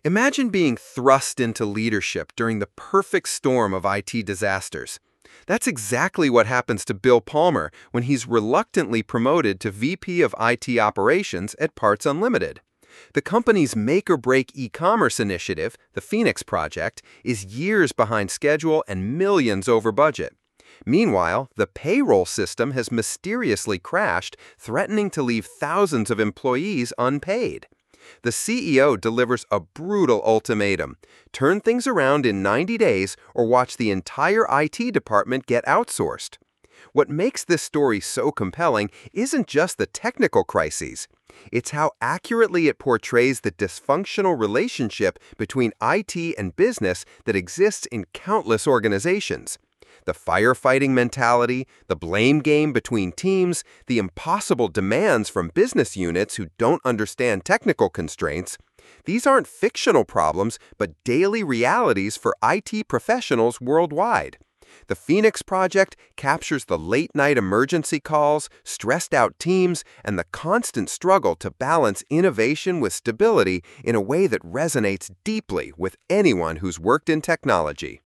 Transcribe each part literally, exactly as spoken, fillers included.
Imagine being thrust into leadership during the perfect storm of I T disasters. That's exactly what happens to Bill Palmer when he's reluctantly promoted to V P of I T Operations at Parts Unlimited. The company's make-or-break e-commerce initiative, the Phoenix Project, is years behind schedule and millions over budget. Meanwhile, the payroll system has mysteriously crashed, threatening to leave thousands of employees unpaid. The C E O delivers a brutal ultimatum: turn things around in ninety days or watch the entire I T department get outsourced. What makes this story so compelling isn't just the technical crises. It's how accurately it portrays the dysfunctional relationship between I T and business that exists in countless organizations. The firefighting mentality, the blame game between teams, the impossible demands from business units who don't understand technical constraints. These aren't fictional problems, but daily realities for I T professionals worldwide. The Phoenix Project captures the late-night emergency calls, stressed-out teams, and the constant struggle to balance innovation with stability in a way that resonates deeply with anyone who's worked in technology.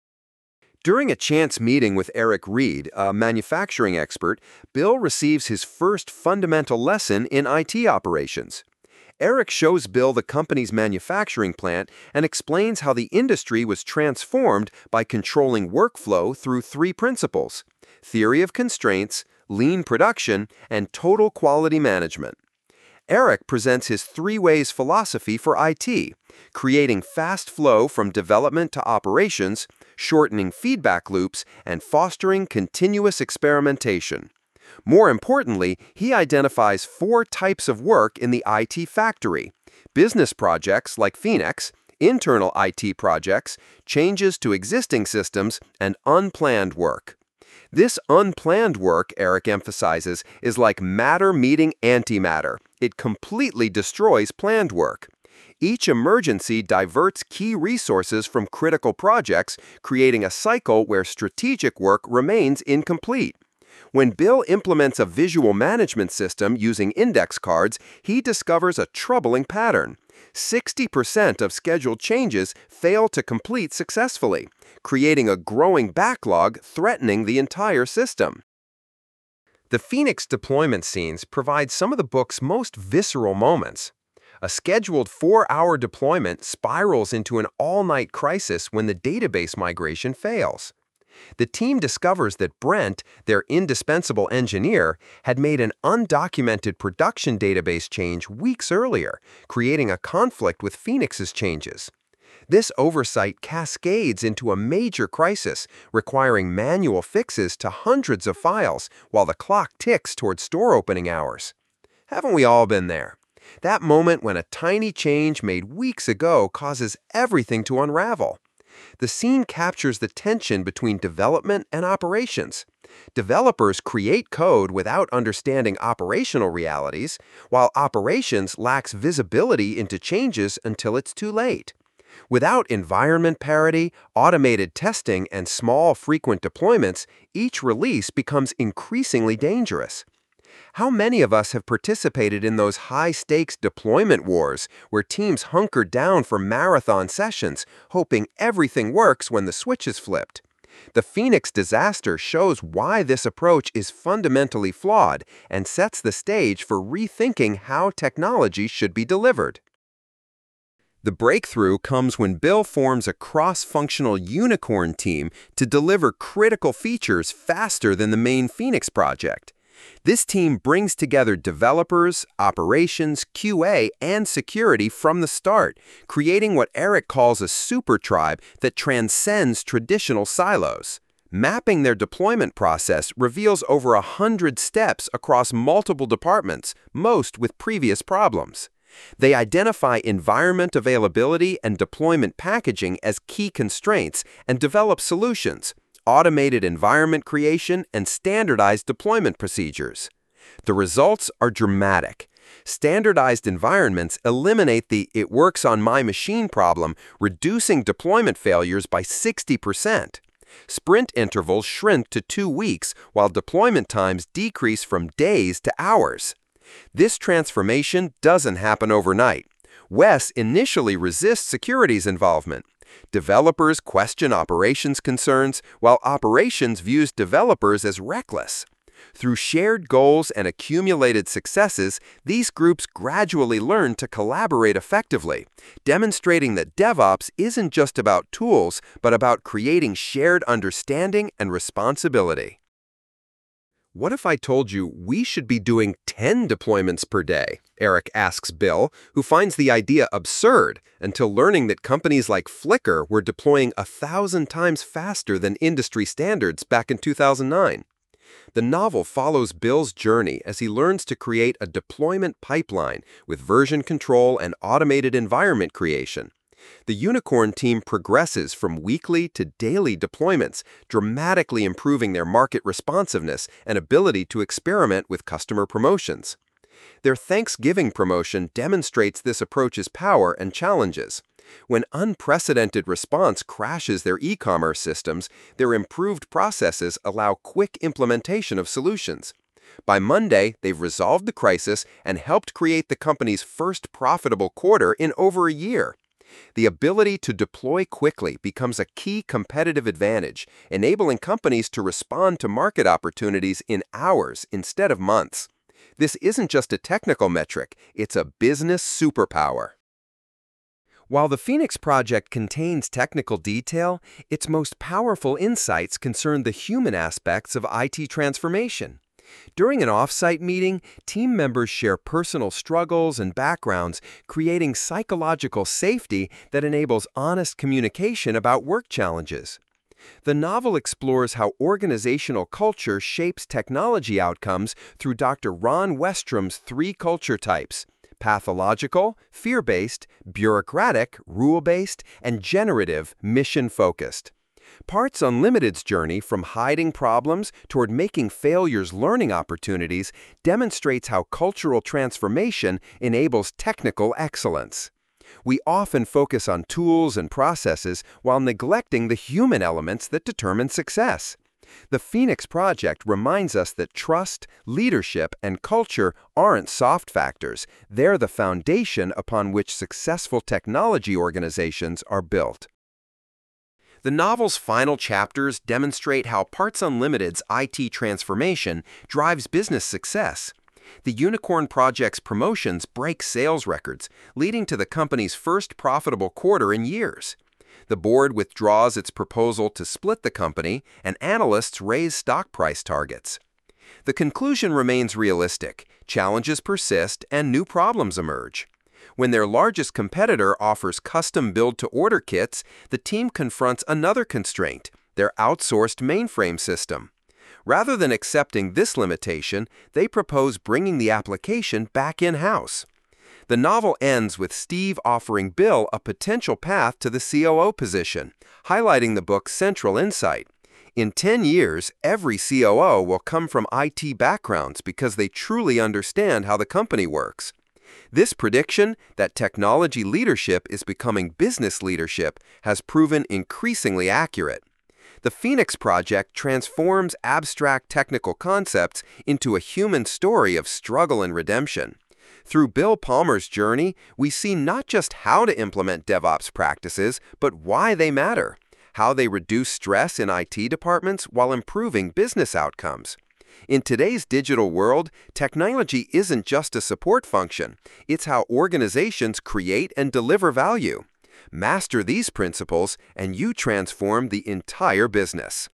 During a chance meeting with Eric Reed, a manufacturing expert, Bill receives his first fundamental lesson in I T operations. Eric shows Bill the company's manufacturing plant and explains how the industry was transformed by controlling workflow through three principles: theory of constraints, lean production, and total quality management. Eric presents his three ways philosophy for I T, creating fast flow from development to operations, shortening feedback loops, and fostering continuous experimentation. More importantly, he identifies four types of work in the I T factory: business projects like Phoenix, internal I T projects, changes to existing systems, and unplanned work. This unplanned work, Eric emphasizes, is like matter meeting antimatter. It completely destroys planned work. Each emergency diverts key resources from critical projects, creating a cycle where strategic work remains incomplete. When Bill implements a visual management system using index cards, he discovers a troubling pattern. sixty percent of scheduled changes fail to complete successfully, creating a growing backlog threatening the entire system. The Phoenix deployment scenes provide some of the book's most visceral moments. A scheduled four-hour deployment spirals into an all-night crisis when the database migration fails. The team discovers that Brent, their indispensable engineer, had made an undocumented production database change weeks earlier, creating a conflict with Phoenix's changes. This oversight cascades into a major crisis, requiring manual fixes to hundreds of files while the clock ticks toward store opening hours. Haven't we all been there? That moment when a tiny change made weeks ago causes everything to unravel. The scene captures the tension between development and operations. Developers create code without understanding operational realities, while operations lacks visibility into changes until it's too late. Without environment parity, automated testing, and small, frequent deployments, each release becomes increasingly dangerous. How many of us have participated in those high-stakes deployment wars where teams hunker down for marathon sessions, hoping everything works when the switch is flipped? The Phoenix disaster shows why this approach is fundamentally flawed and sets the stage for rethinking how technology should be delivered. The breakthrough comes when Bill forms a cross-functional unicorn team to deliver critical features faster than the main Phoenix project. This team brings together developers, operations, Q A, and security from the start, creating what Eric calls a super tribe that transcends traditional silos. Mapping their deployment process reveals over a hundred steps across multiple departments, most with previous problems. They identify environment availability and deployment packaging as key constraints and develop solutions: automated environment creation, and standardized deployment procedures. The results are dramatic. Standardized environments eliminate the "it works on my machine" problem, reducing deployment failures by sixty percent. Sprint intervals shrink to two weeks, while deployment times decrease from days to hours. This transformation doesn't happen overnight. Wes initially resists security's involvement. Developers question operations concerns, while operations views developers as reckless. Through shared goals and accumulated successes, these groups gradually learn to collaborate effectively, demonstrating that DevOps isn't just about tools, but about creating shared understanding and responsibility. What if I told you we should be doing ten deployments per day? Eric asks Bill, who finds the idea absurd until learning that companies like Flickr were deploying a thousand times faster than industry standards back in two thousand nine. The novel follows Bill's journey as he learns to create a deployment pipeline with version control and automated environment creation. The Unicorn team progresses from weekly to daily deployments, dramatically improving their market responsiveness and ability to experiment with customer promotions. Their Thanksgiving promotion demonstrates this approach's power and challenges. When unprecedented response crashes their e-commerce systems, their improved processes allow quick implementation of solutions. By Monday, they've resolved the crisis and helped create the company's first profitable quarter in over a year. The ability to deploy quickly becomes a key competitive advantage, enabling companies to respond to market opportunities in hours instead of months. This isn't just a technical metric, it's a business superpower. While the Phoenix Project contains technical detail, its most powerful insights concern the human aspects of I T transformation. During an off-site meeting, team members share personal struggles and backgrounds, creating psychological safety that enables honest communication about work challenges. The novel explores how organizational culture shapes technology outcomes through Doctor Ron Westrom's three culture types: pathological, fear-based, bureaucratic, rule-based, and generative, mission-focused. Parts Unlimited's journey from hiding problems toward making failures learning opportunities demonstrates how cultural transformation enables technical excellence. We often focus on tools and processes while neglecting the human elements that determine success. The Phoenix Project reminds us that trust, leadership, and culture aren't soft factors. They're the foundation upon which successful technology organizations are built. The novel's final chapters demonstrate how Parts Unlimited's I T transformation drives business success. The Unicorn Project's promotions break sales records, leading to the company's first profitable quarter in years. The board withdraws its proposal to split the company, and analysts raise stock price targets. The conclusion remains realistic, challenges persist, and new problems emerge. When their largest competitor offers custom build-to-order kits, the team confronts another constraint: their outsourced mainframe system. Rather than accepting this limitation, they propose bringing the application back in-house. The novel ends with Steve offering Bill a potential path to the C O O position, highlighting the book's central insight. In ten years, every C O O will come from I T backgrounds because they truly understand how the company works. This prediction that technology leadership is becoming business leadership has proven increasingly accurate. The Phoenix Project transforms abstract technical concepts into a human story of struggle and redemption. Through Bill Palmer's journey, we see not just how to implement DevOps practices, but why they matter, how they reduce stress in I T departments while improving business outcomes. In today's digital world, technology isn't just a support function. It's how organizations create and deliver value. Master these principles, and you transform the entire business.